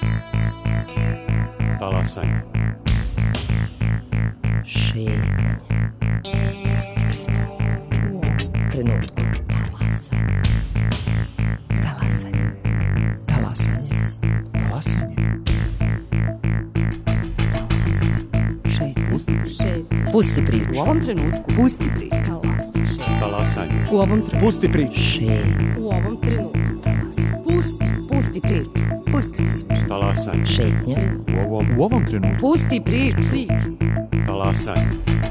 Talasanje. Šetnje. Pusti priču. U ovom trenutku. Talasanje. Talasanje. Talasanje. Šetnje. Pusti priču. U ovom trenutku. Pusti priču. Talasanje. U ovom trenutku. Pusti priču. Šetnje. U ovom trenutku. Pusti priču. Pusti priču. Talasanje. Šetnje. U ovom trenutku. Pusti priču. Talasanje.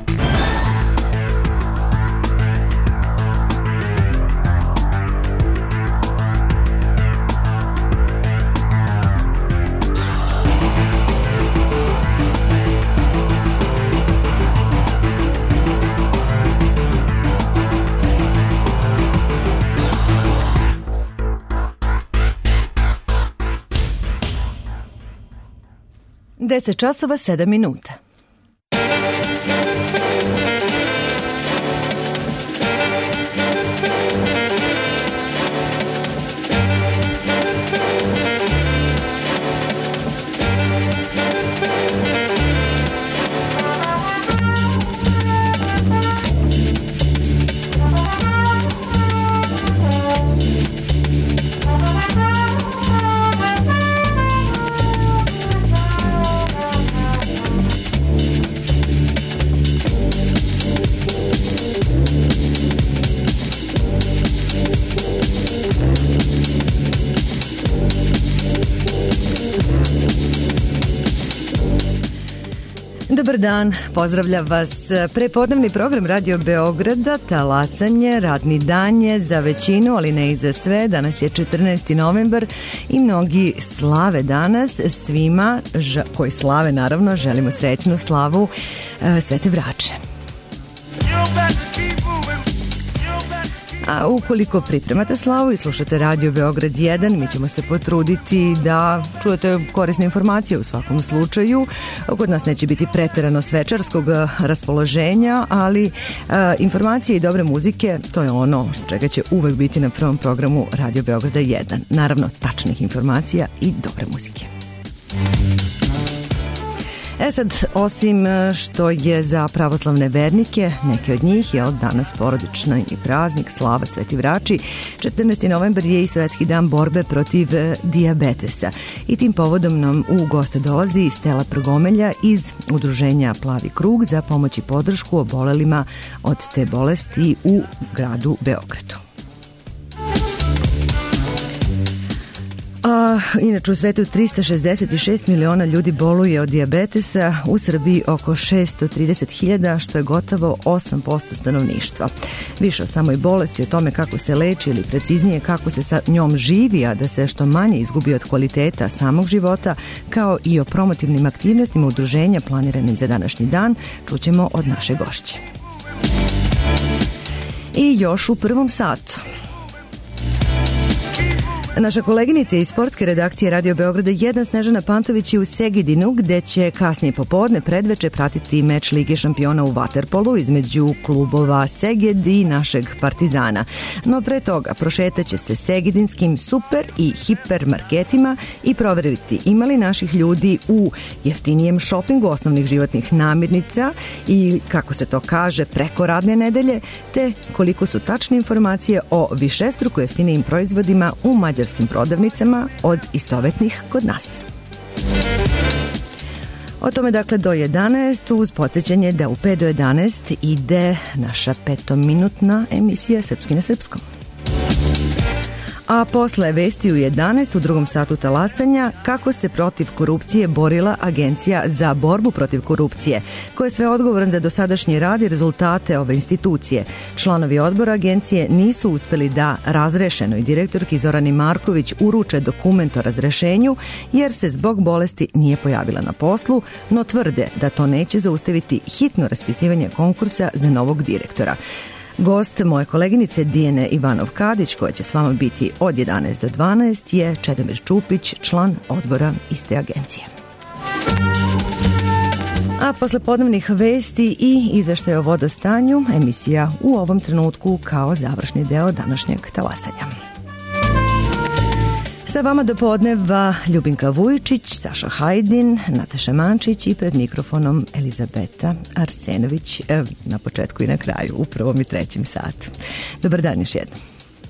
Deset časova 7 minuta. Dobar dan, pozdravlja vas prepodnevni program Radio Beograda, Talasanje, radni dan je za većinu, ali ne i za sve. Danas je 14. novembar i mnogi slave danas. Svima koji slave, naravno, želimo srećnu slavu Svete Vrače. A ukoliko pripremate slavu i slušate Radio Beograd 1, mi ćemo se potruditi da čujete korisne informacije u svakom slučaju. Kod nas neće biti preterano svečarskog raspoloženja, ali informacije i dobre muzike, to je ono čega će uvek biti na prvom programu Radio Beograda 1. Naravno, tačnih informacija i dobre muzike. Sad, osim što je za pravoslavne vernike, neke od njih je od danas porodični praznik, slava Sveti Vrači, 14. novembar je i Svetski dan borbe protiv dijabetesa. I tim povodom nam u goste dolazi Stela Prgomelja iz udruženja Plavi krug za pomoć i podršku obolelima od te bolesti u gradu Beogradu. Inače u svetu 366 miliona ljudi boluje od dijabetesa, u Srbiji oko 630.000, što je gotovo 8% stanovništva. Više o samoj bolesti, o tome kako se leči ili preciznije kako se sa njom živi, a da se što manje izgubi od kvaliteta samog života, kao i o promotivnim aktivnostima udruženja planiranim za današnji dan, čućemo od naše gošće. I još u prvom satu. Naša koleginica iz sportske redakcije Radio Beograda 1 Snežana Pantović je u Segedinu, gde će kasnije popodne predveče pratiti meč Lige šampiona u vaterpolu između klubova Seged i našeg Partizana. No pre toga prošetaće se segedinskim super i hipermarketima i proveriti ima li naših ljudi u jeftinijem šopingu osnovnih životnih namirnica i, kako se to kaže, preko radne nedelje, te koliko su tačne informacije o višestruko jeftinijim proizvodima u mađarskim prodavnicama od istovetnih kod nas. O tome dakle do 11 uz podsjećanje da u 5 do 11 ide naša 5-minutna emisija Srpski na srpskom. A posle vesti u 11 u drugom satu talasanja kako se protiv korupcije borila Agencija za borbu protiv korupcije, koja je sve odgovoran za dosadašnji rad i rezultate ove institucije. Članovi odbora agencije nisu uspeli da razrešenoj direktorki Zorani Marković uruče dokument o razrešenju jer se zbog bolesti nije pojavila na poslu, no tvrde da to neće zaustaviti hitno raspisivanje konkursa za novog direktora. Gost moje koleginice Dijene Ivanov-Kadić, koja će s vama biti od 11 do 12, je Čedomir Čupić, član odbora iste agencije. A posle podnevnih vesti i izveštaja o vodostanju, emisija u ovom trenutku kao završni deo današnjeg talasanja. Sa vama do podneva Ljubinka Vujičić, Saša Hajdin, Nataša Mančić i pred mikrofonom Elizabeta Arsenović na početku i na kraju, u prvom i trećem satu. Dobar dan još jednom.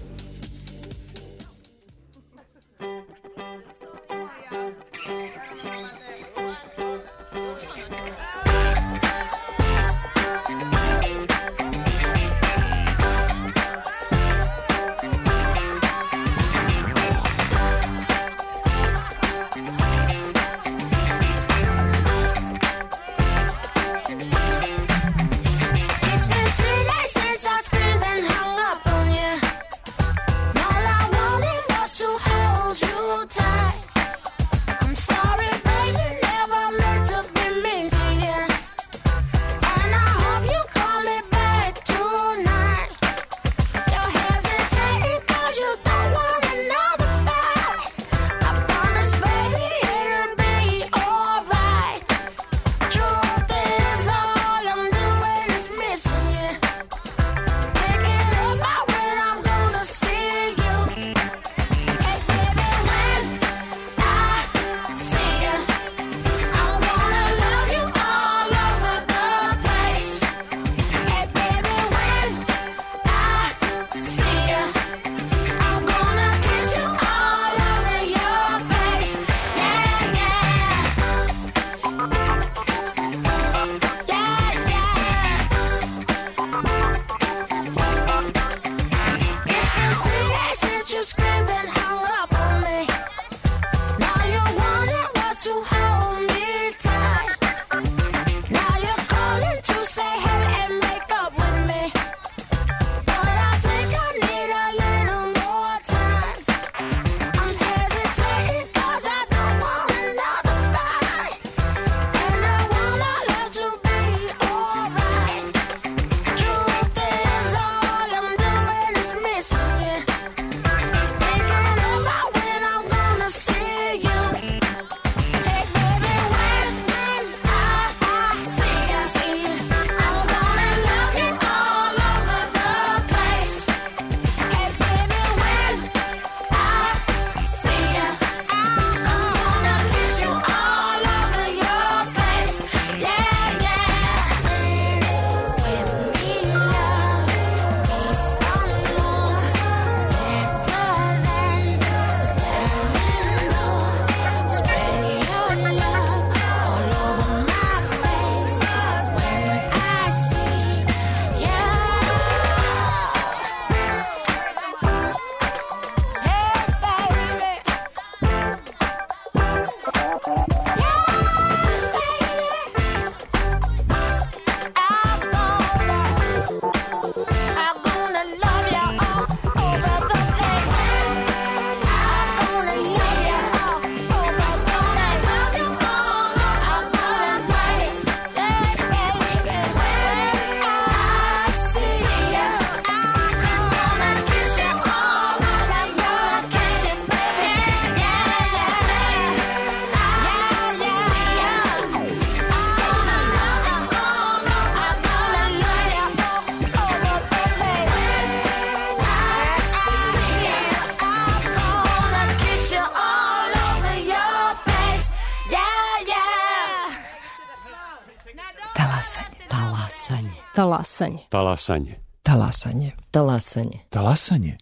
Talasanje. Talasanje. Talasanje. Talasanje. Talasanje.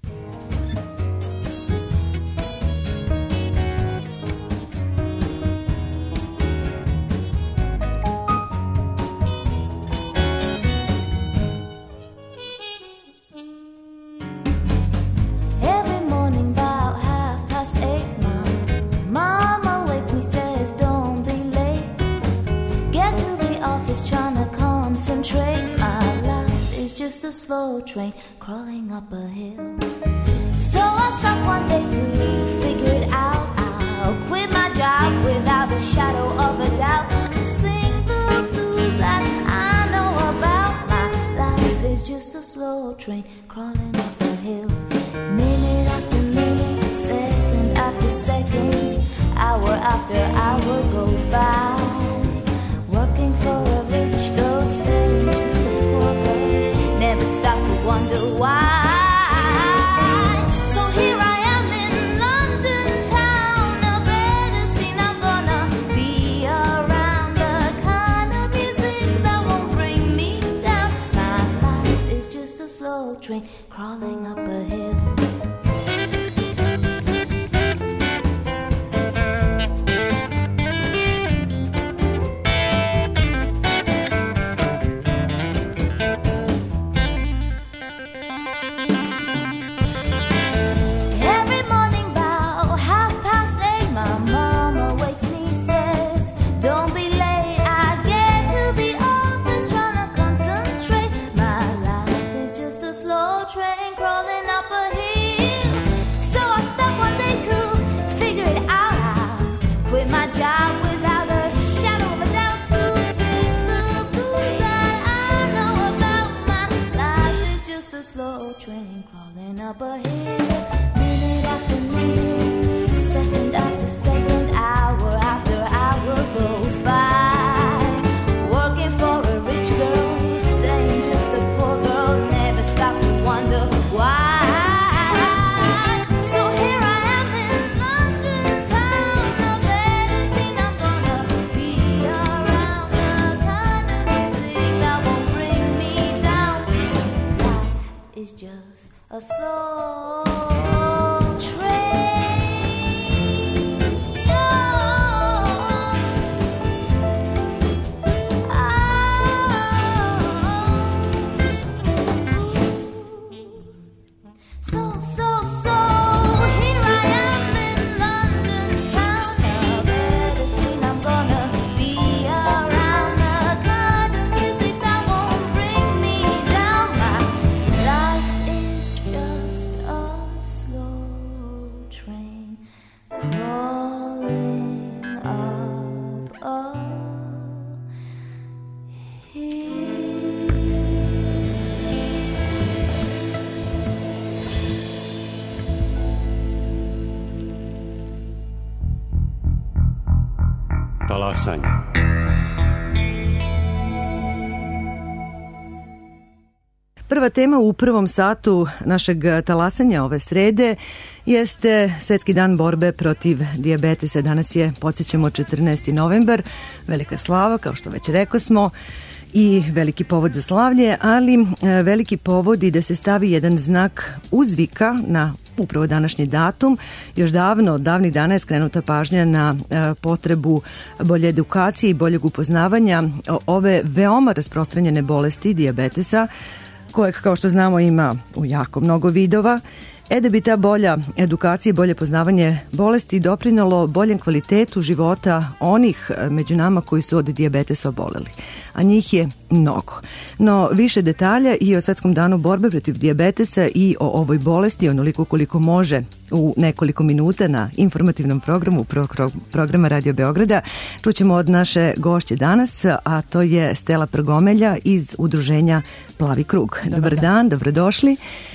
Every morning about 8:30, Mama wakes me, says don't be late. Get to the office trying to concentrate. My life is just a slow train crawling up a hill. So I stopped one day to figure it out. I'll quit my job without a shadow of a doubt to sing the blues that I know about. My life is just a slow train crawling up a hill. Minute after minute, second after second, hour after hour goes by. Working for a rich girl, staying just a poor girl. Never stop to wonder why. So here I am in London town. Talasanje. Prva tema u prvom satu našeg talasanja ove srede jeste Svetski dan borbe protiv dijabetesa. Danas je, podsjećamo, 14. novembar, velika slava, kao što već rekao smo, i veliki povod za slavlje, ali veliki povod i da se stavi jedan znak uzvika na upravo današnji datum. Još davnih dana je skrenuta pažnja na potrebu bolje edukacije i boljeg upoznavanja ove veoma rasprostranjene bolesti dijabetesa, kojeg, kao što znamo, ima u jako mnogo vidova. Da bi ta bolja edukacija i bolje poznavanje bolesti doprinalo boljem kvalitetu života onih među nama koji su od dijabetesa oboleli. A njih je mnogo. No, više detalja i o Svetskom danu borbe protiv dijabetesa i o ovoj bolesti, onoliko koliko može u nekoliko minuta na informativnom programu programa Radio Beograda, čućemo od naše gošće danas, a to je Stela Prgomelja iz udruženja Plavi krug. Dobar dan, dobrodošli.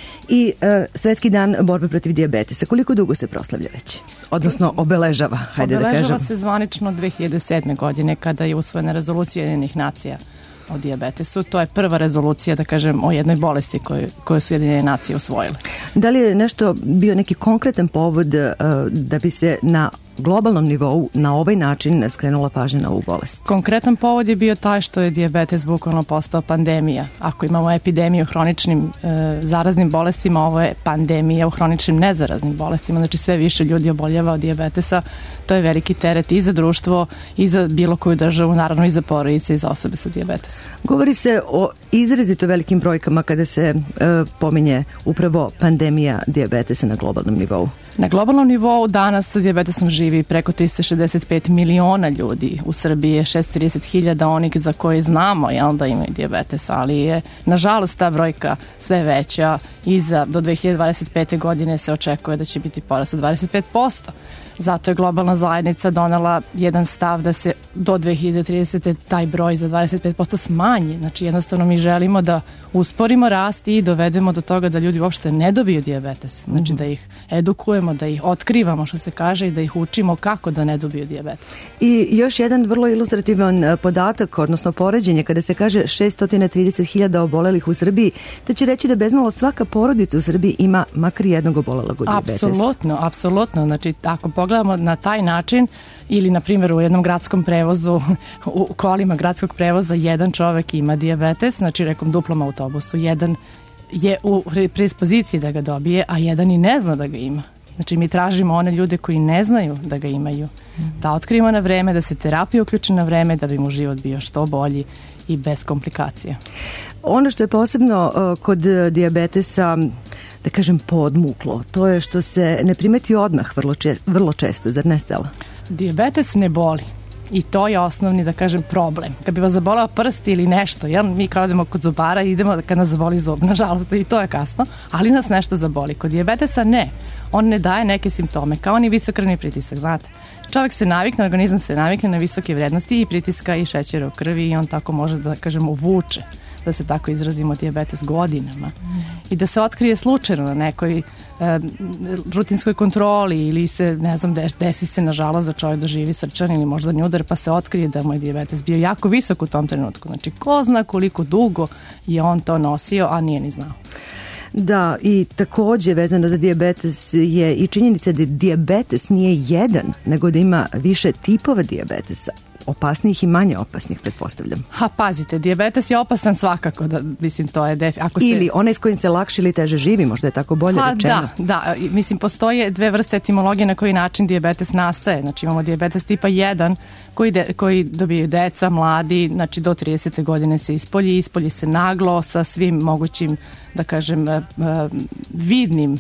I Svetski dan borbe protiv dijabetesa. Koliko dugo se proslavlja već? Odnosno obeležava, hajde da kažem. Obeležava se zvanično 2007. godine kada je usvojena rezolucija Ujedinjenih nacija o dijabetesu. To je prva rezolucija, da kažem, o jednoj bolesti koju su Ujedinjene nacije usvojile. Da li je nešto bio neki konkretan povod da bi se na globalnom nivou na ovaj način skrenula pažnja na ovu bolest? Konkretan povod je bio taj što je dijabetes bukvalno postao pandemija. Ako imamo epidemiju hroničnim zaraznim bolestima, ovo je pandemija u hroničnim nezaraznim bolestima. Znači sve više ljudi oboljeva od dijabetesa. To je veliki teret i za društvo i za bilo koju državu, naravno i za porodice i za osobe sa dijabetesom. Govori se o izrazito velikim brojkama kada se pominje upravo pandemija dijabetesa na globalnom nivou. Na globalnom nivou danas sa dijabetesom živi preko 365 miliona ljudi. U Srbiji je 630.000 onih za koje znamo da imaju dijabetes, ali je nažalost ta brojka sve veća i do 2025. godine se očekuje da će biti porast od 25%. Zato je globalna zajednica donela jedan stav da se do 2030. taj broj za 25% smanji. Znači jednostavno mi želimo da usporimo rast i dovedemo do toga da ljudi uopšte ne dobiju dijabetes. Znači da ih edukujemo, da ih otkrivamo, što se kaže, i da ih učimo kako da ne dobiju dijabetes. I još jedan vrlo ilustrativan podatak, odnosno poređenje, kada se kaže 630.000 obolelih u Srbiji, to će reći da bezmalo svaka porodica u Srbiji ima makar jednog obolelog od dijabetesa. Apsolutno. Znači ako pogledamo na taj način, ili na primjer u jednom gradskom prevozu, u kolima gradskog prevoza jedan čovek ima dijabetes, znači rekom duplom autobusu, jedan je u predispoziciji da ga dobije, a jedan i ne zna da ga ima. Znači mi tražimo one ljude koji ne znaju da ga imaju, da otkrivamo na vreme, da se terapija uključi na vreme, da bi mu život bio što bolji i bez komplikacija. Ono što je posebno kod dijabetesa, da kažem, podmuklo, to je što se ne primeti odmah vrlo često, zar ne, Stela? Dijabetes ne boli. I to je osnovni, da kažem, problem. Kad bi vas zabolao prst ili nešto, mi kad odemo kod zubara idemo kad nas zaboli zub, nažalost, i to je kasno, ali nas nešto zaboli. Kod dijabetesa ne. On ne daje neke simptome, kao ni visok krvni pritisak, znate. Čovjek se navikne, organizam se navikne na visoke vrednosti i pritiska i šećera u krvi i on tako može, da kažem, uvuče, da se tako izrazimo, dijabetes godinama. I da se otkrije slučajno na nekoj rutinskoj kontroli ili se, ne znam, desi se nažalost da čovjek doživi srčan ili moždani udar pa se otkrije da mu je dijabetes bio jako visok u tom trenutku. Znači ko zna koliko dugo je on to nosio, a nije ni znao. Da, i takođe vezano za dijabetes je i činjenica da dijabetes nije jedan, nego da ima više tipova dijabetesa. Opasnijih i manje opasnih, pretpostavljam. Pazite, dijabetes je opasan svakako, mislim, to je ili onaj s kojim se lakše ili teže živi, možda je tako bolje rečeno. Da, mislim, postoje dve vrste etimologije na koji način dijabetes nastaje. Znači imamo dijabetes tipa 1 koji dobiju deca, mladi, znači do 30. godine se ispolji se naglo sa svim mogućim, da kažem, vidnim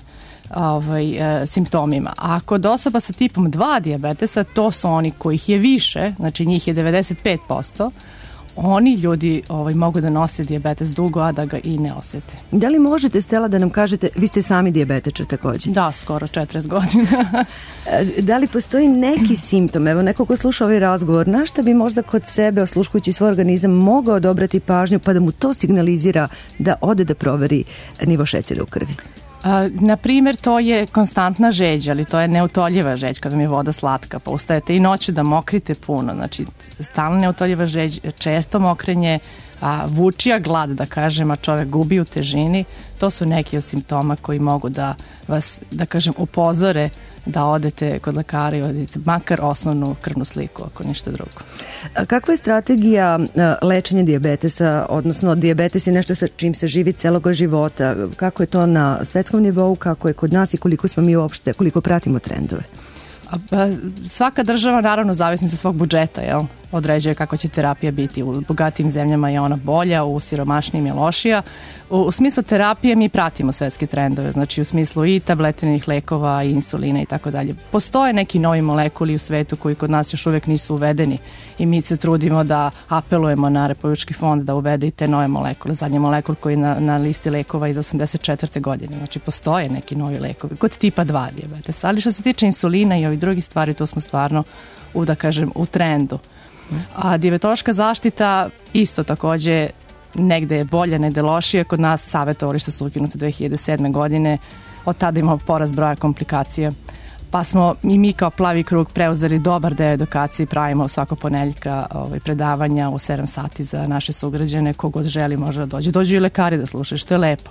simptomima. A kod osoba sa tipom 2 dijabetesa, to su oni kojih je više, znači njih je 95%, oni ljudi mogu da nose dijabetes dugo, a da ga i ne osete. Da li možete, Stela, da nam kažete, vi ste sami dijabetičar takođe? Da, skoro 40 godina. Da li postoji neki simptom, evo neko ko sluša ovaj razgovor, na šta bi možda kod sebe, osluškujući svoj organizam, mogao odobrati pažnju pa da mu to signalizira da ode da proveri nivo šećera u krvi? Na primjer, to je konstantna žeđ, ali to je neutoljiva žeđ kada mi je voda slatka, pa ustajete i noću da mokrite puno, znači stalno neutoljiva žeđ, često mokrenje, vučija glad, da kažem, a čovek gubi u težini, to su neki od simptoma koji mogu da vas, da kažem, upozore da odete kod lekara i odete makar osnovnu krvnu sliku, ako ništa drugo. Kakva je strategija lečenja dijabetesa, odnosno dijabetes je nešto sa čim se živi celog života, kako je to na svetskom nivou, kako je kod nas i koliko smo mi uopšte, koliko pratimo trendove? Svaka država, naravno, zavisno sa svog budžeta, određuje kako će terapija biti. U bogatijim zemljama je ona bolja, u siromašnijim je lošija. U smislu terapije mi pratimo svetske trendove, znači u smislu i tabletenih lekova, i insulina i tako dalje. Postoje neki novi molekuli u svetu koji kod nas još uvek nisu uvedeni i mi se trudimo da apelujemo na Republički fond da uvede i te nove molekule. Zadnji molekul koji je na listi lekova iz 84. godine. Znači postoje neki novi lekovi kod tipa 2 dijabetesa. Ali što se tiče insulina i ovih drugih stvari, to smo stvarno u trendu. A dijabetološka zaštita isto takođe negde je bolje, negde lošije. Kod nas savjetovališta su ukinuta 2007. godine, od tada imamo porast broja komplikacija. Pa smo i mi kao Plavi krug preuzeli dobar deo edukacije i pravimo svako ponedeljka predavanja u 7 sati za naše sugrađane, kogod želi može da dođe. Dođu i lekari da slušaju, što je lepo.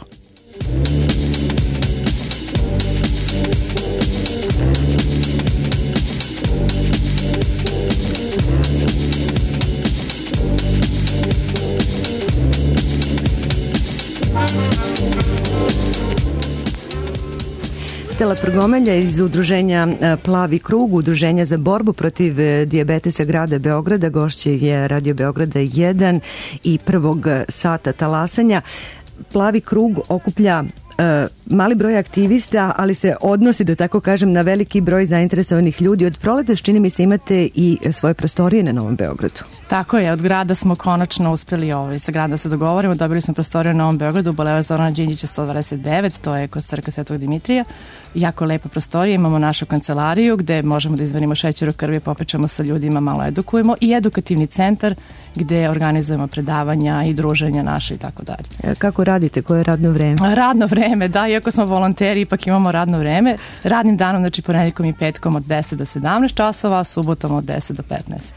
Stela Prgomelja iz udruženja Plavi krug, udruženja za borbu protiv dijabetesa grada Beograda, gošće je Radio Beograda 1 i prvog sata talasanja. Plavi krug okuplja mali broj aktivista, ali se odnosi, da tako kažem, na veliki broj zainteresovanih ljudi. Od proleta, čini mi se, imate i svoje prostorije na Novom Beogradu. Tako je, od grada smo konačno uspeli sa grada se dogovorimo, dobili smo prostoriju na Novom Beogradu u Bulevar Zorana Đinđića 129, to je kod crkve Svetog Dimitrija. Jako lepa prostorija, imamo našu kancelariju gde možemo da izvanimo šećer u krvi, popečemo sa ljudima, malo edukujemo i edukativni centar gde organizujemo predavanja i druženja naše i tako dalje. Kako radite? Koje je radno vreme? Radno vreme, da, iako smo volonteri, ipak imamo radno vreme. Radnim danom, znači ponedeljkom i petkom od 10 do 17 časova, a subotom od 10 do 15.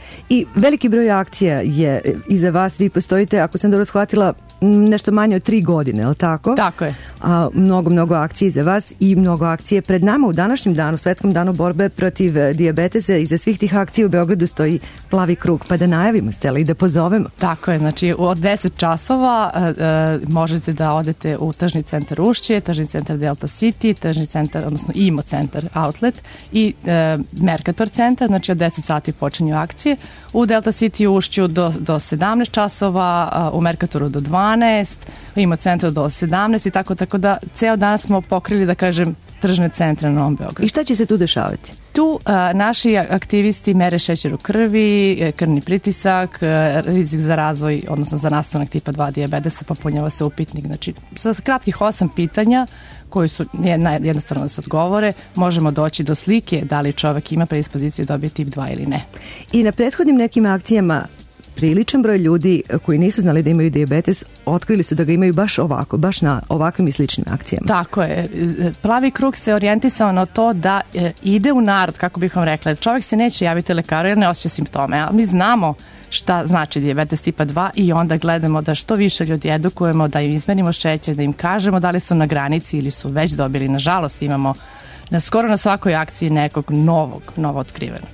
I veliki broj akcija je iza vas, vi postojite, ako sam dobro shvatila, nešto manje od 3 godine, je li tako? Tako je. A mnogo akcije iza vas i mnogo akcije pred nama u današnjem danu, Svetskom danu borbe protiv dijabetesa. Iza svih tih akcija u Beogradu stoji Plavi krug, pa da najavimo, Stela, i da pozovemo. Tako je, znači od 10 časova možete da odete u tržni centar Ušće, tržni centar Delta City, tržni centar, odnosno IMO centar Outlet i Mercator centar, znači od 10 sati počinju akcije. U Delta City u Ušću do 17 časova, u Mercatoru do 12, u IMO centru do 17 i tako da ceo dan smo pokrili, da kažem, tržne centre na Novom Beogradu. I šta će se tu dešavati? Tu naši aktivisti mere šećer u krvi, krvni pritisak, rizik za razvoj, odnosno za nastanak tipa 2 dijabetesa, popunjava se upitnik. Znači, sa kratkih 8 pitanja koji su jednostavno da se odgovore, možemo doći do slike da li čovek ima predispoziciju da dobije tip 2 ili ne. I na prethodnim nekim akcijama priličan broj ljudi koji nisu znali da imaju dijabetes otkrili su da ga imaju baš ovako, baš na ovakvim i sličnim akcijama. Tako je. Plavi krug se orijentisao na to da ide u narod, kako bih vam rekla. Čovjek se neće javiti lekaru jer ne osjeća simptome, a mi znamo šta znači dijabetes tipa 2 i onda gledamo da što više ljudi edukujemo, da im izmerimo šećer, da im kažemo da li su na granici ili su već dobili. Nažalost, imamo skoro na svakoj akciji nekog novo otkrivenog.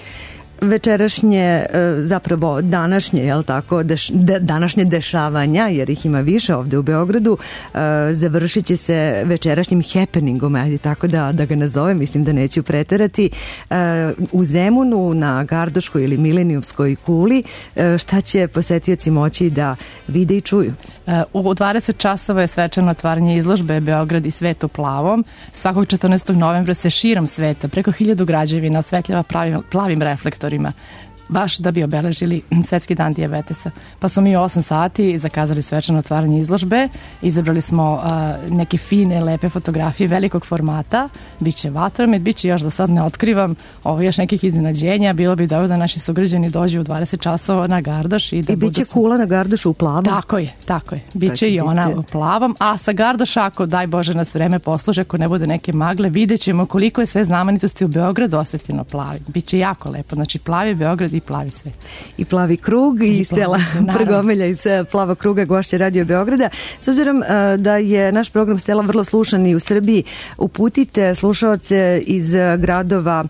Večerašnje, zapravo današnje, jel tako, današnje dešavanja, jer ih ima više ovde u Beogradu, završit će se večerašnjim happeningom, ajde tako da ga nazovem, mislim da neću preterati, u Zemunu, na Gardoškoj ili Milenijumskoj kuli. Šta će posetioci moći da vide i čuju? U 20 časova je svečano otvaranje izložbe Beograd i svet u plavom. Svakog 14. novembra se širom sveta preko 1000 građevina osvetljava plavim reflektorima. baš da bi obeležili Svetski dan dijabetesa. Pa smo mi u 8 sati zakazali svečano otvaranje izložbe, izabrali smo neke fine, lepe fotografije velikog formata, biće vatromet, biće još da sad ne otkrivam još nekih iznenađenja, bilo bi dobro da naši sugrađani dođu u 20 časova na Gardoš i da biće kula na Gardošu u plavom? Tako je. Biće i ona u plavom, a sa Gardoša, ako daj Bože nas vreme posluže, ako ne bude neke magle, vidjet ćemo koliko je sve znamenitosti u Beogradu osvetljeno plavim. Biće jako lepo, znači plavi Beograd i plavi svet. I plavi krug i Stela Prgomelja iz Plavog kruga, gošća Radio Beograda. S obzirom da je naš program Stela vrlo slušan i u Srbiji, uputite slušaoce iz gradova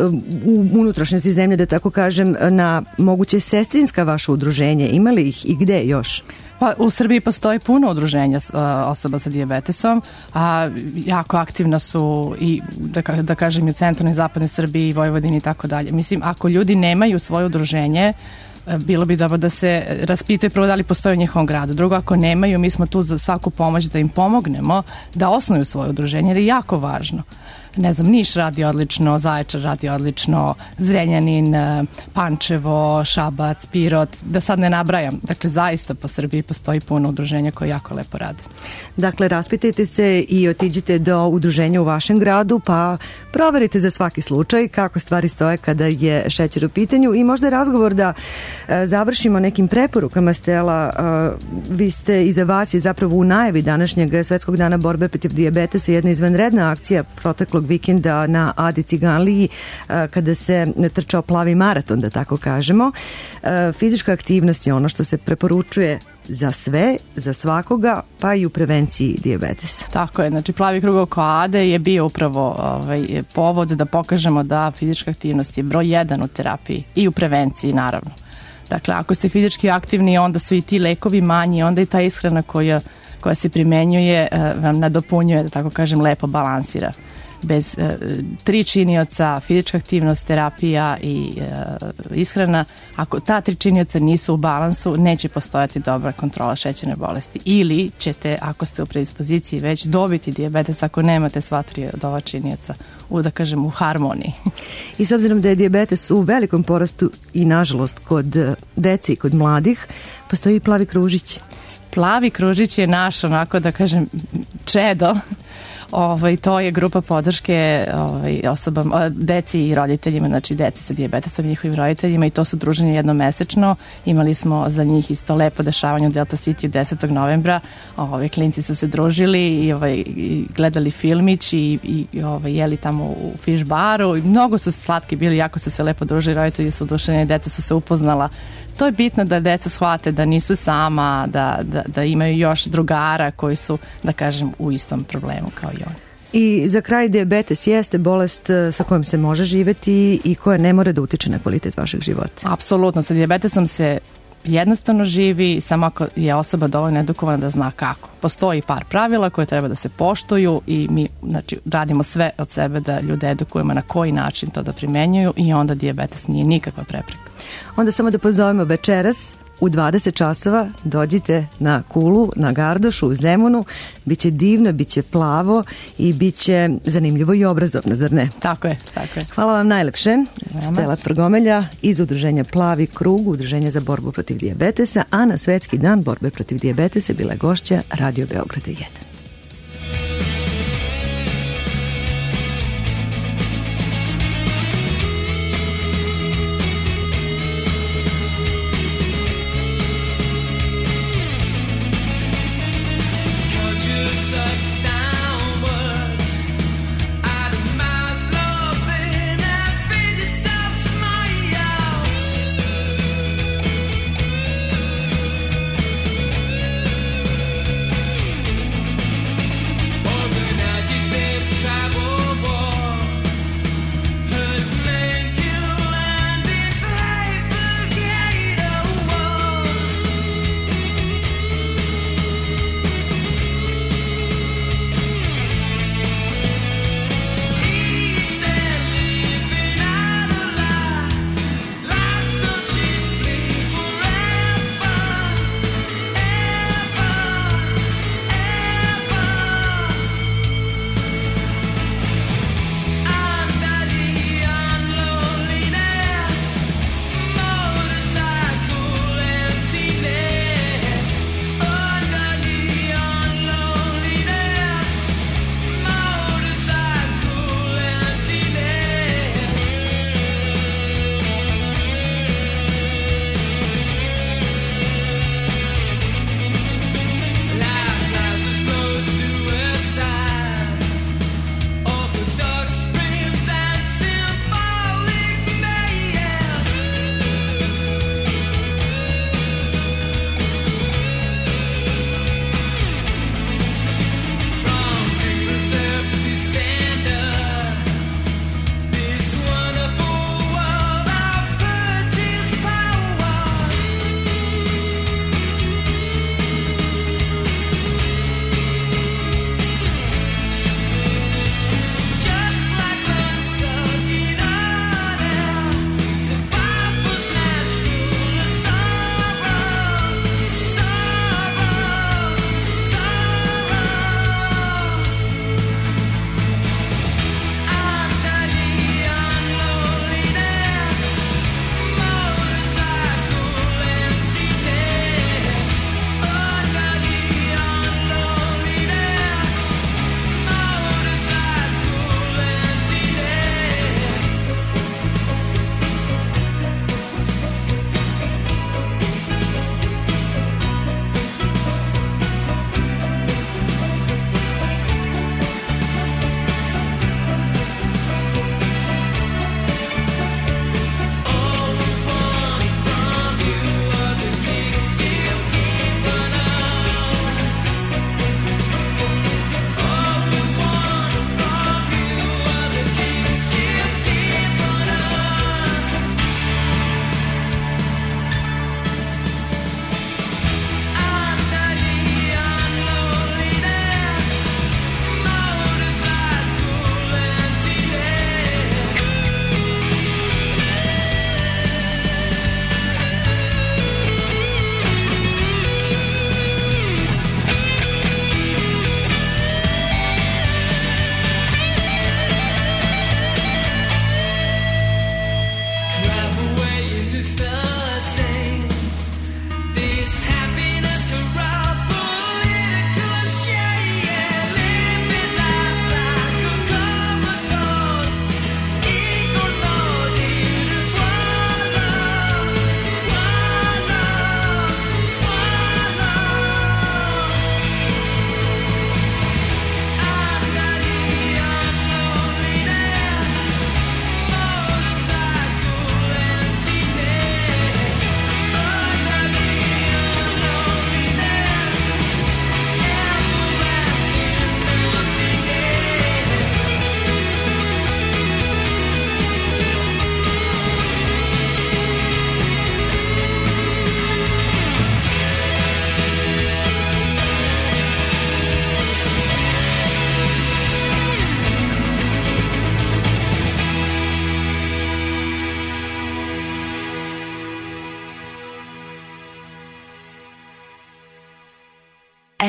u unutrašnjosti zemlje, da tako kažem, na moguće sestrinska vaša udruženje. Ima li ih i gde još? Pa, u Srbiji postoji puno udruženja osoba sa dijabetesom, a jako aktivna su i da kažem i u centralnoj i zapadnoj Srbiji i Vojvodini i tako dalje. Mislim, ako ljudi nemaju svoje udruženje, bilo bi dobro da se raspitaju prvo da li postoje u njihovom gradu. Drugo, ako nemaju, mi smo tu za svaku pomoć da im pomognemo da osnuju svoje udruženje, jer je jako važno. Ne znam, Niš radi odlično, Zaječar radi odlično, Zrenjanin, Pančevo, Šabac, Pirot, da sad ne nabrajam. Dakle, zaista po Srbiji postoji puno udruženja koje jako lepo rade. Dakle, raspitajte se i otiđite do udruženja u vašem gradu, pa proverite za svaki slučaj kako stvari stoje kada je šećer u pitanju i možda razgovor da završimo nekim preporukama. Stela, vi ste, iza vas je zapravo u najavi današnjeg Svetskog dana borbe protiv dijabetesa jedna izvanredna akcija proteklog vikenda na Adi Ciganliji, kada se trčao plavi maraton, da tako kažemo. Fizička aktivnost je ono što se preporučuje za sve, za svakoga, pa i u prevenciji dijabetesa. Tako je, znači plavi krug oko Ade je bio upravo povod da pokažemo da fizička aktivnost je broj 1 u terapiji i u prevenciji, naravno. Dakle, ako ste fizički aktivni, onda su i ti lekovi manji, onda i ta ishrana koja se primenjuje vam nadopunjuje, da tako kažem, lepo balansira. Bez 3 činioca, fizička aktivnost, terapija i ishrana, ako ta 3 činioca nisu u balansu, neće postojati dobra kontrola šećerne bolesti. Ili ćete, ako ste u predispoziciji, već dobiti dijabetes ako nemate sva 3 od ova činioca da kažem, u harmoniji. I s obzirom da je dijabetes u velikom porastu i nažalost kod dece i kod mladih, postoji i plavi kružić. Plavi kružić je naš, onako da kažem, čedo. To je grupa podrške osobama, deci i roditeljima, znači deci sa dijabetesom i njihovim roditeljima, i to su druženje jednomesečno. Imali smo za njih isto lepo dešavanje u Delta City 10. novembra. Klinci su se družili i gledali filmić i jeli tamo u fish baru i mnogo su slatki bili, jako su se lepo družili, roditelji su oduševljeni, deca su se upoznala. To je bitno da deca shvate da nisu sama, da imaju još drugara koji su, da kažem, u istom problemu kao i oni. I za kraj, dijabetes jeste bolest sa kojom se može živeti i koja ne mora da utiče na kvalitet vašeg života. Apsolutno, sa dijabetesom se jednostavno živi, samo ako je osoba dovoljno edukovana da zna kako. Postoji par pravila koje treba da se poštuju i mi, znači, radimo sve od sebe da ljude edukujemo na koji način to da primenjuju i onda dijabetes nije nikakva prepreka. Onda samo da pozovemo večeras u 20 časova dođite na Kulu, na Gardošu, u Zemunu. Biće divno, biće plavo i biće zanimljivo i obrazovno, zar ne? Tako je, tako je. Hvala vam najlepše. Stela Prgomelja iz udruženja Plavi krug, udruženja za borbu protiv dijabetesa, a na Svetski dan borbe protiv dijabetesa bila je gošća Radio Beograda 1.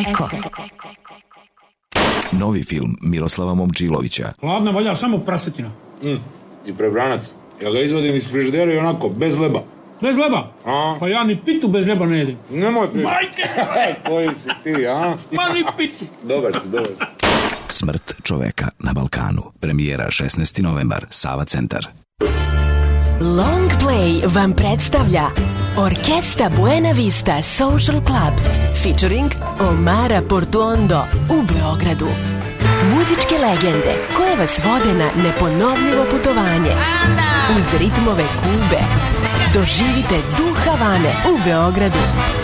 Eko. Novi film Miroslava Momčilovića. Hladna valja samo prasetina. I prebranac. Ja ga izvadim iz frižidera i onako, bez leba. Bez leba? A? Pa ja ni pitu bez leba ne jedim. Nemoj prije. Majke! Koji si ti, a? Ma ni pitu. Dobar si. Smrt čoveka na Balkanu. Premijera 16. novembar, Sava centar. Long Play vam predstavlja Orkesta Buena Vista Social Club featuring Omara Portuondo u Beogradu. Muzičke legende koje vas vode na neponovljivo putovanje uz ritmove Kube. Doživite duh Havane u Beogradu.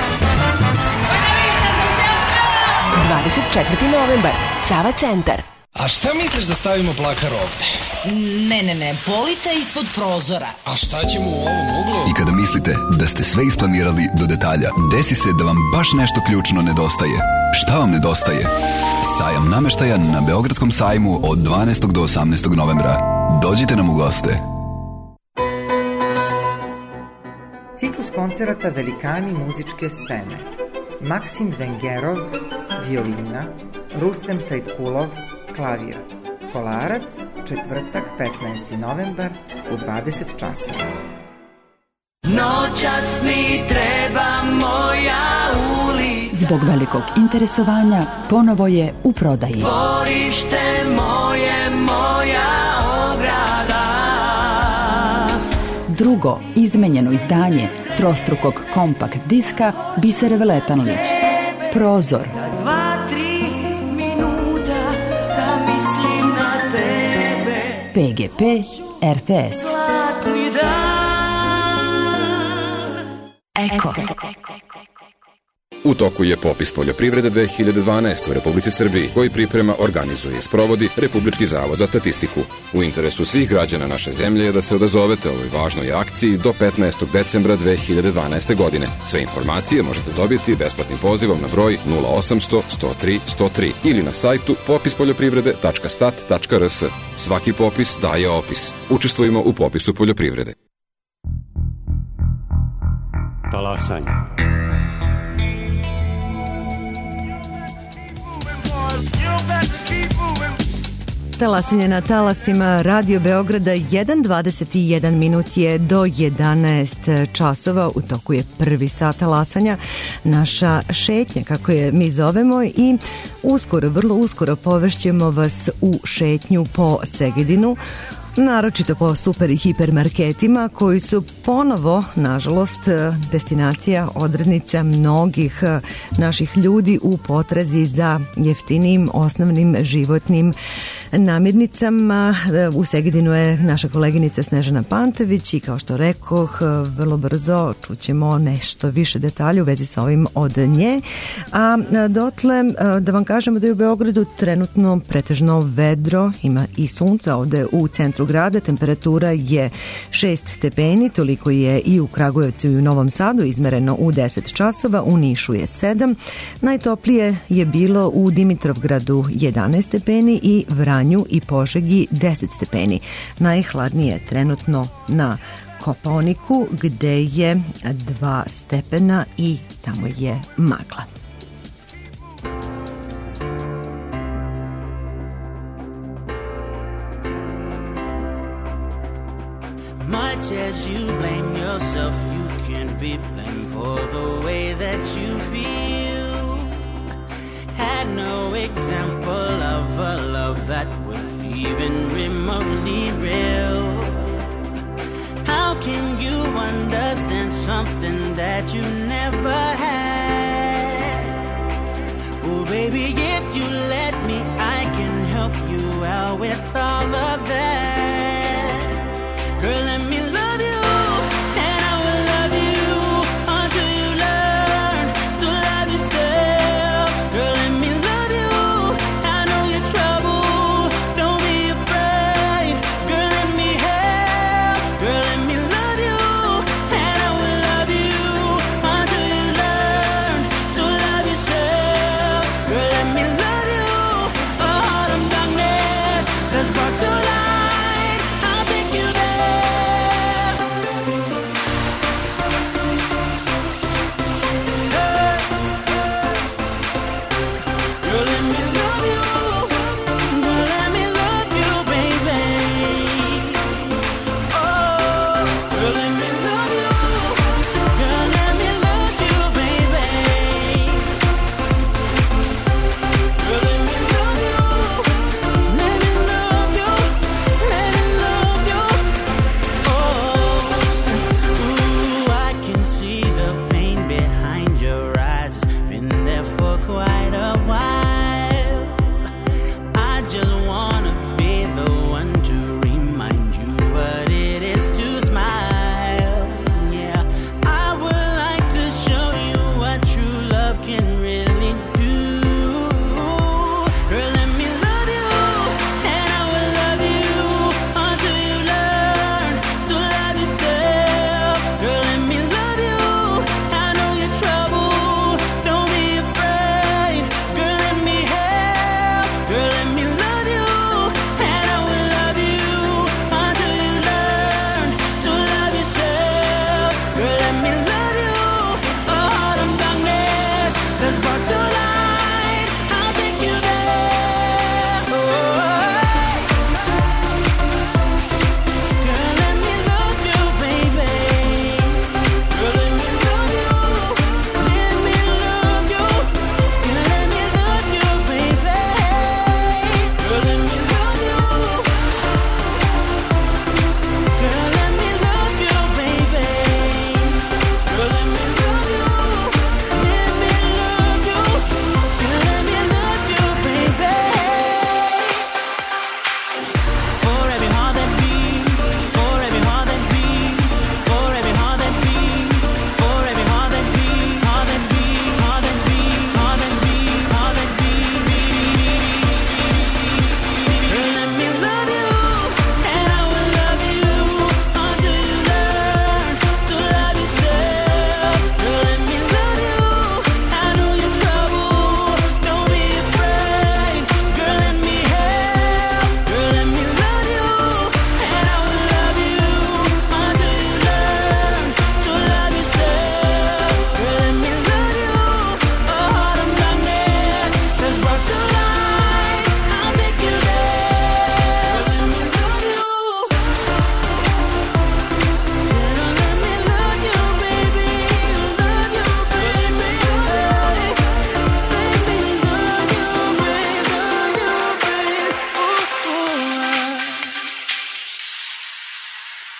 24. novembar, Sava centar. A šta misliš da stavimo plakar ovde? Ne, polica ispod prozora. A šta ćemo u ovom uglu? I kada mislite da ste sve isplanirali do detalja, desi se da vam baš nešto ključno nedostaje. Šta vam nedostaje? Sajam nameštaja na Beogradskom sajmu od 12. do 18. novembra. Dođite nam u goste. Ciklus koncerata Velikani muzičke scene. Maksim Vengerov, violina, Rustem Sajtkulov, klavir. Kolarac, četvrtak, 15. novembar u 20 časova. Noćas mi treba moja ulica. Zbog velikog interesovanja ponovo je u prodaji. Dvorište moje, moja ograda. Drugo izmenjeno izdanje trostrukog kompakt diska Bisere Veletanović. Prozor. PGP RTS. Eko. U toku je popis poljoprivrede 2012 u Republici Srbiji, koji priprema, organizuje i sprovodi Republički zavod za statistiku. U interesu svih građana naše zemlje je da se odazovete ovoj važnoj akciji do 15. decembra 2012. godine. Sve informacije možete dobiti besplatnim pozivom na broj 0800 103 103 ili na sajtu popispoljoprivrede.stat.rs. Svaki popis daje opis. Učestvujemo u popisu poljoprivrede. Talasanje. Talasanje na talasima Radio Beograda, 1:21 minut je do 11 časova. U toku je prvi sat talasanja, naša šetnja, kako je mi zovemo, i uskoro, vrlo uskoro povešćemo vas u šetnju po Segedinu, naročito po super i hipermarketima koji su ponovo, nažalost, destinacija, odrednica mnogih naših ljudi u potrazi za jeftinim osnovnim životnim namirnicama. U Segedinu je naša koleginica Snežana Pantović i, kao što rekoh, vrlo brzo čućemo nešto više detalja u vezi sa ovim od nje. A dotle da vam kažemo da je u Beogradu trenutno pretežno vedro, ima i sunca ovde u centru grada, temperatura je 6 stepeni, toliko je i u Kragujevcu i u Novom Sadu izmereno u 10 časova, u Nišu je 7, najtoplije je bilo u Dimitrovgradu 11 stepeni i Vranju i Požegi 10 stepeni. Najhladnije je trenutno na Kopaoniku gde je 2 stepena i tamo je magla. Much as you blame yourself, you can't be blamed for the way that you feel. Had no example of a love that was even remotely real. How can you understand something that you never had? Oh baby, if you let me, I can help you out with all of that. Girl, let me love you, and I will love you until you learn to love yourself. Girl, let me love you, I know you're trouble, don't be afraid. Girl, let me help. Girl, let me love you, and I will love you until you learn to love yourself. Girl, let me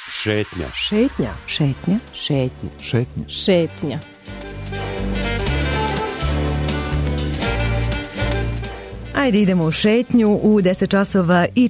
Šetnja. Šetnja. Šetnja. Šetnja. Šetnja. Šetnja. Ajde idemo u šetnju u 10 časova i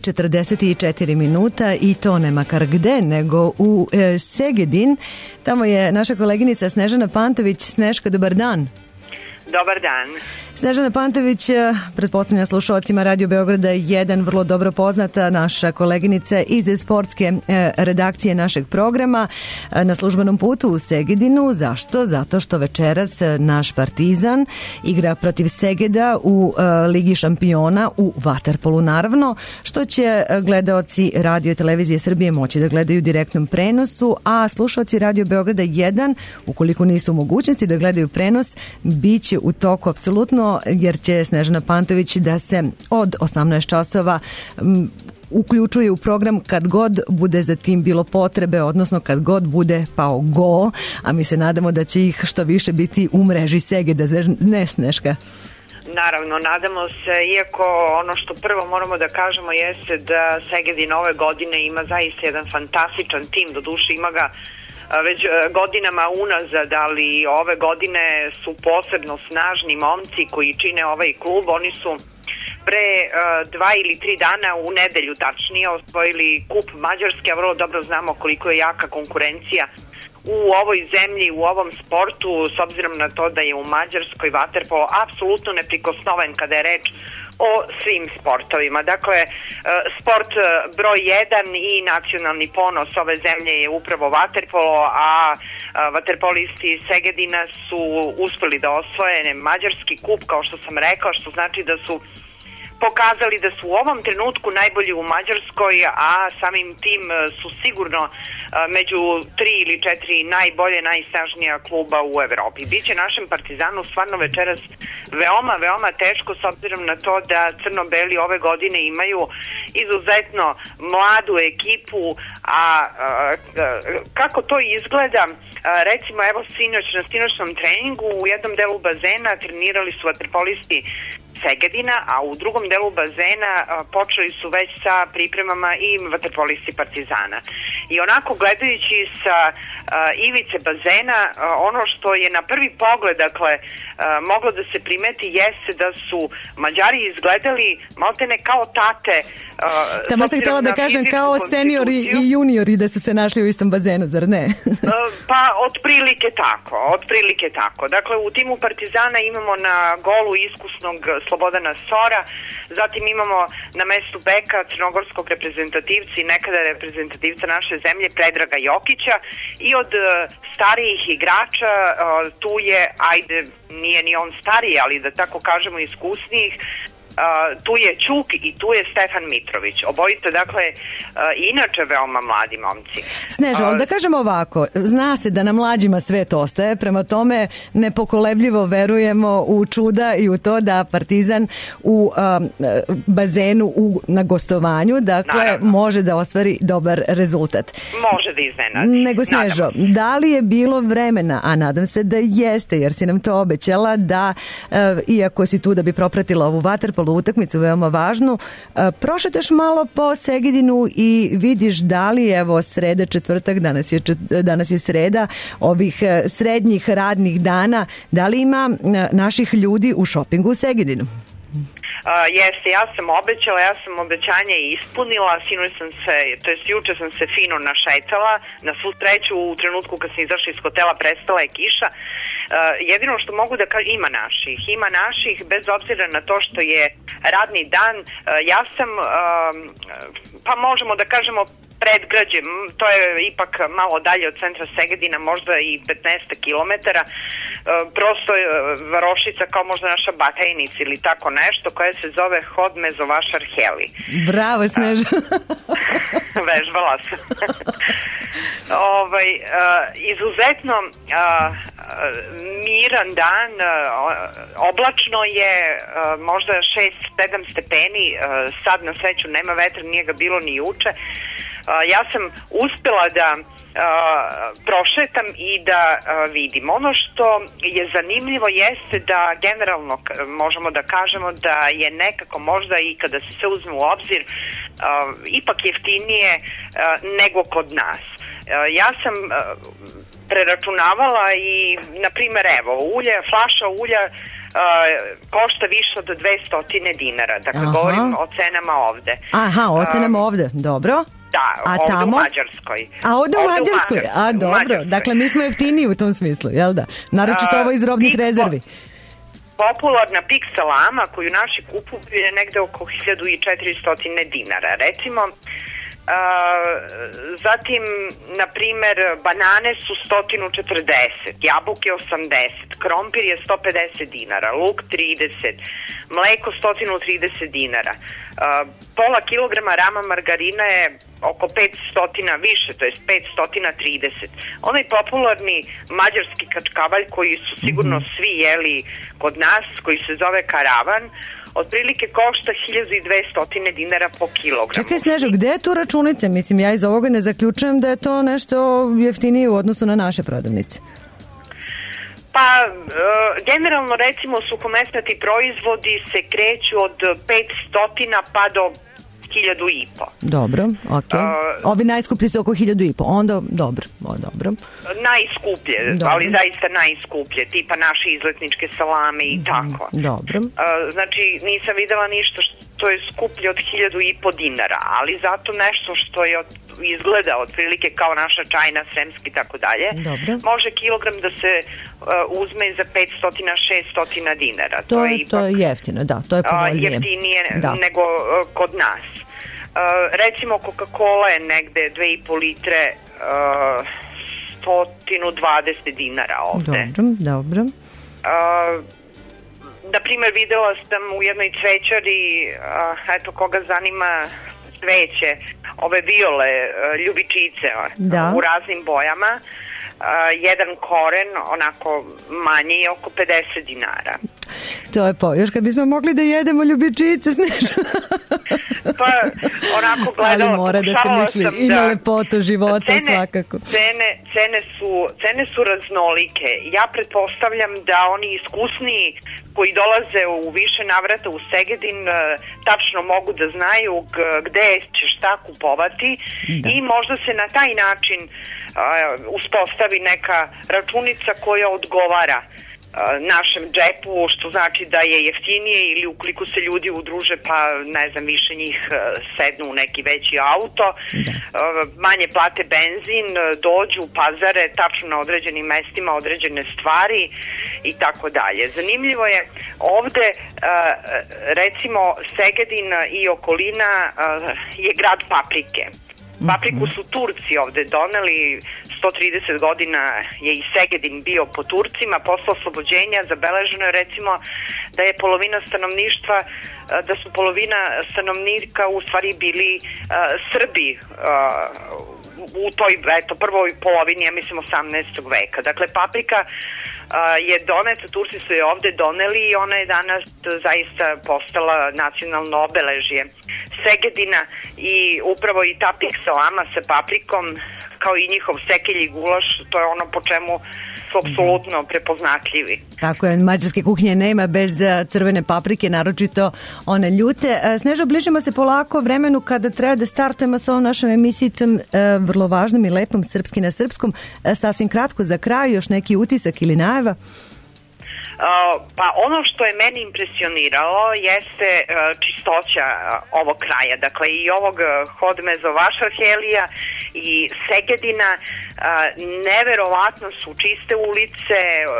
44 minuta i to ne makar gde, nego u Segedin. Tamo je naša koleginica Snežana Pantović. Sneška, dobar dan. Dobar dan. Snežana Pantović, pretpostavljam slušalcima Radio Beograda 1, vrlo dobro poznata naša koleginica iz sportske redakcije našeg programa na službenom putu u Segedinu. Zašto? Zato što večeras naš Partizan igra protiv Segeda u Ligi šampiona u vaterpolu, naravno, što će gledaoci Radio Televizije Srbije moći da gledaju u direktnom prenosu, a slušalci Radio Beograda 1, ukoliko nisu u mogućnosti da gledaju prenos, bit će u toku apsolutno, jer će Snežana Pantović da se od 18 časova uključuje u program kad god bude za tim bilo potrebe, odnosno kad god bude pao go, a mi se nadamo da će ih što više biti u mreži Segeda, ne Sneška? Naravno, nadamo se, iako ono što prvo moramo da kažemo jeste da Segedin ove godine ima zaista jedan fantastičan tim, doduše ima ga već godinama unazad, ali ove godine su posebno snažni momci koji čine ovaj klub. Oni su pre 2 ili 3 dana, u nedelju tačnije, osvojili kup Mađarske, a vrlo dobro znamo koliko je jaka konkurencija u ovoj zemlji, u ovom sportu, s obzirom na to da je u Mađarskoj vaterpolo apsolutno neprikosnoven kada je reč o svim sportovima. Dakle, sport broj 1 i nacionalni ponos ove zemlje je upravo vaterpolo, a vaterpolisti Segedina su uspeli da osvoje mađarski kup, kao što sam rekla, što znači da su pokazali da su u ovom trenutku najbolji u Mađarskoj, a samim tim su sigurno među 3 ili 4 najbolje, najsnažnija kluba u Evropi. Biće našem Partizanu stvarno večeras veoma, veoma teško, s obzirom na to da crno-beli ove godine imaju izuzetno mladu ekipu, a kako to izgleda, recimo evo sinoć na sinoćnom treningu u jednom delu bazena trenirali su vaterpolisti Segedina, a u drugom delu bazena počeli su već sa pripremama i vaterpolisti Partizana. I onako gledajući sa ivice bazena, ono što je na prvi pogled, dakle, moglo da se primeti jeste da su Mađari izgledali maltene kao tate. Tamo sam htjela da kažem kao seniori i juniori da su se našli u istom bazenu, zar ne? Pa, otprilike tako. Dakle, u timu Partizana imamo na golu iskusnog Slobodana Sora, zatim imamo na mestu beka crnogorskog reprezentativca i nekada reprezentativca naše zemlje Predraga Jokića, i od starijih igrača tu je, ajde, nije ni on stariji, ali da tako kažemo iskusnijih, tu je Ćuk i tu je Stefan Mitrović. Obojice, dakle, inače veoma mladi momci. Snežo, ali da kažemo ovako, zna se da na mlađima svet ostaje, prema tome nepokolebljivo verujemo u čuda i u to da Partizan u bazenu na gostovanju, dakle, naravno, može da ostvari dobar rezultat. Može da iznenadi. Nego Snežo, da li je bilo vremena, a nadam se da jeste, jer si nam to obećala, da, iako si tu da bi propratila ovu vaterpolu utakmicu veoma važnu, prošetaš malo po Segedinu i vidiš da li, evo, sreda, četvrtak, danas je sreda, ovih srednjih radnih dana, da li ima naših ljudi u šopingu u Segedinu? Jeste, ja sam obećala, ja sam obećanje ispunila, juče sam se fino našetala, na svu sreću u trenutku kad sam izašla iz hotela prestala je kiša. Jedino što mogu da kažem, ima naših, bez obzira na to što je radni dan. Ja sam, pa možemo da kažemo, predgrađe, to je ipak malo dalje od centra Segedina, možda i 15 kilometara, prosto varošica kao možda naša Batajnica ili tako nešto, koja se zove Hod Mezovašar Heli. Bravo, Sneža. Vežbala sam. Izuzetno miran dan, oblačno je, možda 6-7 stepeni, sad na sreću nema vetra, nije ga bilo ni juče. Ja sam uspela da prošetam i da vidim. Ono što je zanimljivo jeste da generalno možemo da kažemo da je nekako možda i kada se sve uzme u obzir ipak jeftinije nego kod nas. Ja sam preračunavala i, na primjer, evo, flaša ulja košta više od 200 dinara. Dakle, govorim o cenama ovde. Aha, o cenama ovde, dobro. Da, ovde u Mađarskoj. A ovde u Mađarskoj? A, dobro. Dakle, mi smo jeftiniji u tom smislu, jel da? Naročito ovo iz robnih rezervi. Popularna pik salama koju naši kupuju je negde oko 1400 dinara. Recimo, zatim, na primer, banane su 140, jabuke 80, krompir je 150 dinara, luk 30, mleko 130 dinara. Pola kilograma rama margarina je oko 500 više, to je 530. Onaj popularni mađarski kačkavalj koji su sigurno svi jeli kod nas, koji se zove karavan, otprilike košta 1200 dinara po kilogramu. Čekaj, Snežo, gde je tu računica? Mislim, ja iz ovoga ne zaključujem da je to nešto jeftinije u odnosu na naše prodavnice. Pa, generalno, recimo, suhomesnati proizvodi se kreću od 500 pa do 1.500. Dobro, okej. Ovi najskuplji su oko 1.500, onda dobro. Najskuplje, ali zaista najskuplje, tipa naše izletničke salame i tako. Dobro. Znači, nisam videla ništa što je skuplje od 1.500 dinara, ali zato nešto što je izgleda otprilike kao naša čajna, sremski i tako dalje, može kilogram da se uzme za 500-600 dinara. To je jeftino, da, to je povoljnije. Jeftinije nego kod nas. Recimo, Coca-Cola je negde 2,5 litre 120 dinara ovde. Dobro. Na primjer, videla sam u jednoj cvećari, eto, koga zanima cveće, ove viole, ljubičice u raznim bojama, jedan koren, onako manji, je oko 50 dinara. To je još kad bismo mogli da jedemo ljubičice, Sneža. Pa, onako gledala, ali mora da se misli i na lepotu života svakako. Cene su raznolike. Ja pretpostavljam da oni iskusniji koji dolaze u više navrata u Segedin tačno mogu da znaju gde će šta kupovati i možda se na taj način uspostavi neka računica koja odgovara našem džepu, što znači da je jeftinije ili ukoliko se ljudi udruže pa ne znam više njih sednu u neki veći auto, manje plate benzin, dođu, pazare tačno na određenim mestima određene stvari i tako dalje. Zanimljivo je ovde recimo Segedin i okolina je grad paprike. Papriku su Turci ovde doneli, 130 godina je i Segedin bio po Turcima, posle oslobođenja zabeleženo je recimo da je polovina stanovništva, da su polovina stanovnika u stvari bili Srbi u toj prvoj polovini, ja mislim 18. veka. Dakle, paprika je doneta, Turci su je ovde doneli i ona je danas zaista postala nacionalno obeležje Segedina i upravo i ta pik salama sa paprikom kao i njihov sekelj i gulaš, to je ono po čemu su apsolutno prepoznatljivi. Tako je, mađarske kuhinje nema bez crvene paprike, naročito one ljute. Snežo, bližimo se polako vremenu kada treba da startujemo sa ovom našom emisijicom, vrlo važnom i lepom Srpski na srpskom. Sasvim kratko za kraj, još neki utisak ili najava? Pa ono što je meni impresioniralo jeste čistoća ovog kraja, dakle i ovog Hodmezovašarhelija i Segedina. Neverovatno su čiste ulice,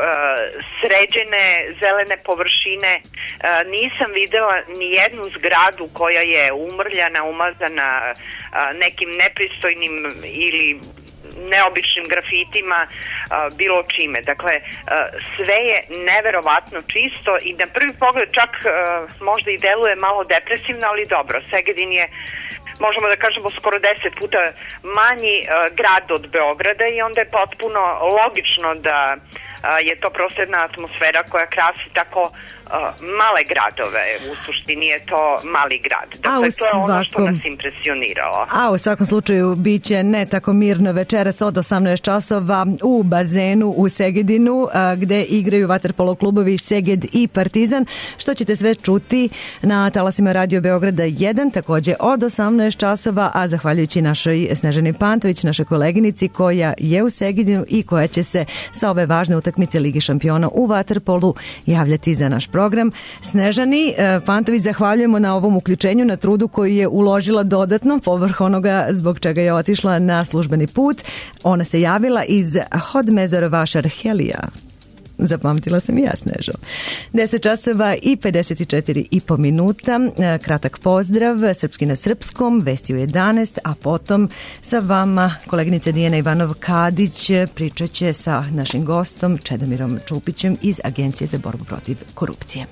sređene zelene površine. Nisam videla ni jednu zgradu koja je umrljana, umazana nekim nepristojnim ili neobičnim grafitima, bilo čime. Dakle, sve je neverovatno čisto i na prvi pogled čak možda i deluje malo depresivno, ali dobro. Segedin je, možemo da kažemo, skoro 10 puta manji grad od Beograda i onda je potpuno logično da je to prosto jedna atmosfera koja krasi tako male gradove. U suštini je to mali grad. Dakle, to je ono što nas impresioniralo. A u svakom slučaju biće ne tako mirno večeras od 18 časova u bazenu u Segedinu gde igraju vaterpolo klubovi Seged i Partizan, što ćete sve čuti na talasima Radio Beograda 1, takođe od 18 18 časova, a zahvaljujući našoj Snežani Pantović, našoj koleginici koja je u Segedinu i koja će se sa ove važne utakmice Lige šampiona u vaterpolu javljati za naš program. Snežani Pantović zahvaljujemo na ovom uključenju, na trudu koji je uložila dodatno povrh onoga zbog čega je otišla na službeni put. Ona se javila iz Hodmezarova Šarhelija. Zapamtila sam i ja, Snežo. 10 časova i 54,5 minuta. Kratak pozdrav, srpski na srpskom, vesti u 11, a potom sa vama koleginica Dijana Ivanov-Kadić pričat će sa našim gostom Čedomirom Čupićem iz Agencije za borbu protiv korupcije.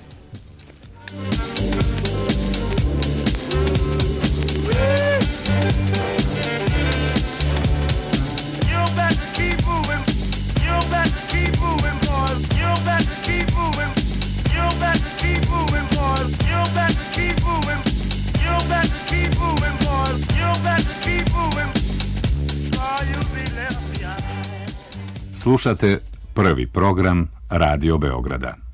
Slušate prvi program Radio Beograda.